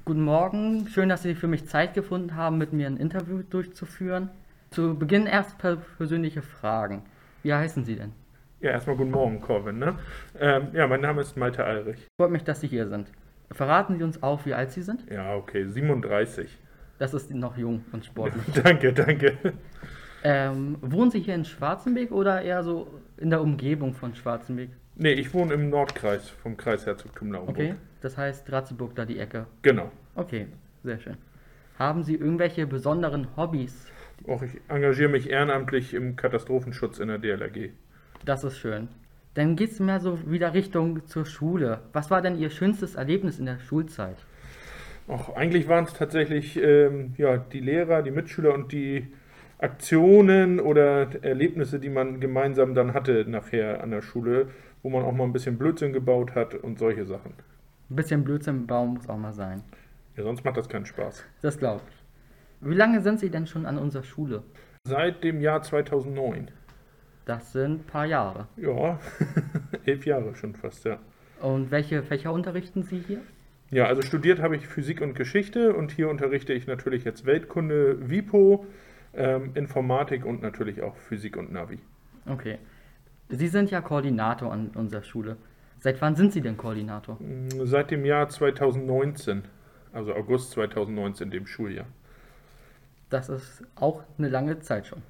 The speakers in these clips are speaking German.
Guten Morgen, schön, dass Sie für mich Zeit gefunden haben, mit mir ein Interview durchzuführen. Zu Beginn erst persönliche Fragen. Wie heißen Sie denn? Ja, erstmal guten Morgen, Corvin. Ne? Mein Name ist Malte Alrich. Freut mich, dass Sie hier sind. Verraten Sie uns auch, wie alt Sie sind? Ja, okay, 37. Das ist noch jung und sportlich. Danke, danke. Wohnen Sie hier in Schwarzenberg oder eher so in der Umgebung von Schwarzenberg? Nee, ich wohne im Nordkreis vom Kreisherzogtum Naumburg. Okay, das heißt Ratzeburg, da die Ecke. Genau. Okay, sehr schön. Haben Sie irgendwelche besonderen Hobbys? Auch ich engagiere mich ehrenamtlich im Katastrophenschutz in der DLRG. Das ist schön. Dann geht es mehr so wieder Richtung zur Schule. Was war denn Ihr schönstes Erlebnis in der Schulzeit? Auch eigentlich waren es tatsächlich die Lehrer, die Mitschüler und die Aktionen oder Erlebnisse, die man gemeinsam dann hatte nachher an der Schule, wo man auch mal ein bisschen Blödsinn gebaut hat und solche Sachen. Ein bisschen Blödsinn bauen muss auch mal sein. Ja, sonst macht das keinen Spaß. Das glaube ich. Wie lange sind Sie denn schon an unserer Schule? Seit dem Jahr 2009. Das sind ein paar Jahre. Ja, 11 Jahre schon fast, ja. Und welche Fächer unterrichten Sie hier? Ja, also studiert habe ich Physik und Geschichte und hier unterrichte ich natürlich jetzt Weltkunde, WIPO, Informatik und natürlich auch Physik und Navi. Okay. Sie sind ja Koordinator an unserer Schule. Seit wann sind Sie denn Koordinator? Seit dem Jahr 2019, also August 2019, dem Schuljahr. Das ist auch eine lange Zeit schon.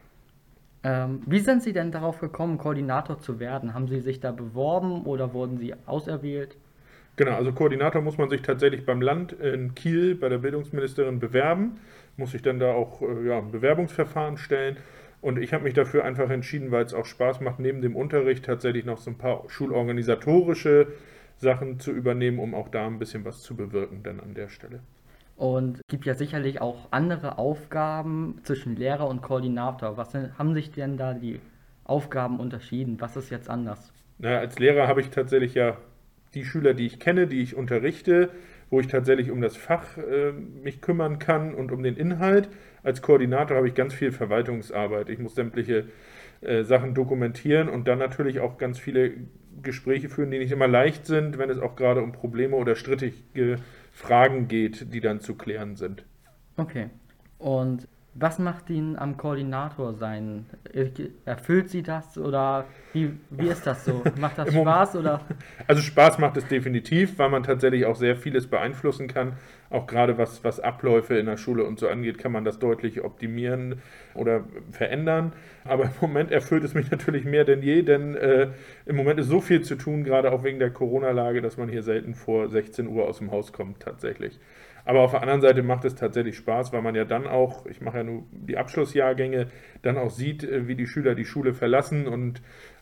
Wie sind Sie denn darauf gekommen, Koordinator zu werden? Haben Sie sich da beworben oder wurden Sie auserwählt? Genau, also Koordinator muss man sich tatsächlich beim Land in Kiel bei der Bildungsministerin bewerben, muss sich dann da auch ein Bewerbungsverfahren stellen. Und ich habe mich dafür einfach entschieden, weil es auch Spaß macht, neben dem Unterricht tatsächlich noch so ein paar schulorganisatorische Sachen zu übernehmen, um auch da ein bisschen was zu bewirken dann an der Stelle. Und es gibt ja sicherlich auch andere Aufgaben zwischen Lehrer und Koordinator. Haben sich denn da die Aufgaben unterschieden? Was ist jetzt anders? Naja, als Lehrer habe ich tatsächlich ja die Schüler, die ich kenne, die ich unterrichte, wo ich tatsächlich um das Fach mich kümmern kann und um den Inhalt. Als Koordinator habe ich ganz viel Verwaltungsarbeit. Ich muss sämtliche Sachen dokumentieren und dann natürlich auch ganz viele Gespräche führen, die nicht immer leicht sind, wenn es auch gerade um Probleme oder strittige Fragen geht, die dann zu klären sind. Okay. Und was macht ihn am Koordinator sein? Erfüllt Sie das oder wie ist das so? Macht das Spaß oder? Also Spaß macht es definitiv, weil man tatsächlich auch sehr vieles beeinflussen kann. Auch gerade was Abläufe in der Schule und so angeht, kann man das deutlich optimieren oder verändern. Aber im Moment erfüllt es mich natürlich mehr denn je, denn im Moment ist so viel zu tun, gerade auch wegen der Corona-Lage, dass man hier selten vor 16 Uhr aus dem Haus kommt tatsächlich. Aber auf der anderen Seite macht es tatsächlich Spaß, weil man ja dann auch, ich mache ja nur die Abschlussjahrgänge, dann auch sieht, wie die Schüler die Schule verlassen und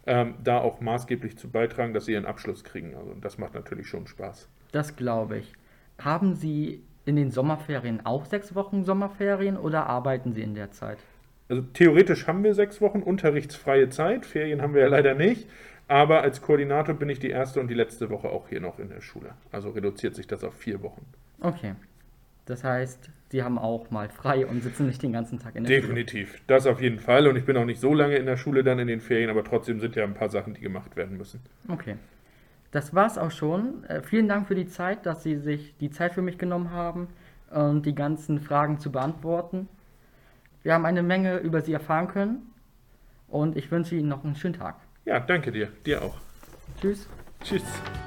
da auch maßgeblich zu beitragen, dass sie ihren Abschluss kriegen. Also das macht natürlich schon Spaß. Das glaube ich. Haben Sie in den Sommerferien auch 6 Wochen Sommerferien oder arbeiten Sie in der Zeit? Also theoretisch haben wir 6 Wochen unterrichtsfreie Zeit, Ferien haben wir ja leider nicht, aber als Koordinator bin ich die erste und die letzte Woche auch hier noch in der Schule. Also reduziert sich das auf 4 Wochen. Okay. Das heißt, Sie haben auch mal frei und sitzen nicht den ganzen Tag in der Schule. Definitiv, das auf jeden Fall. Und ich bin auch nicht so lange in der Schule dann in den Ferien, aber trotzdem sind ja ein paar Sachen, die gemacht werden müssen. Okay. Das war's auch schon. Vielen Dank für die Zeit, dass Sie sich die Zeit für mich genommen haben und die ganzen Fragen zu beantworten. Wir haben eine Menge über Sie erfahren können und ich wünsche Ihnen noch einen schönen Tag. Ja, danke dir. Dir auch. Tschüss. Tschüss.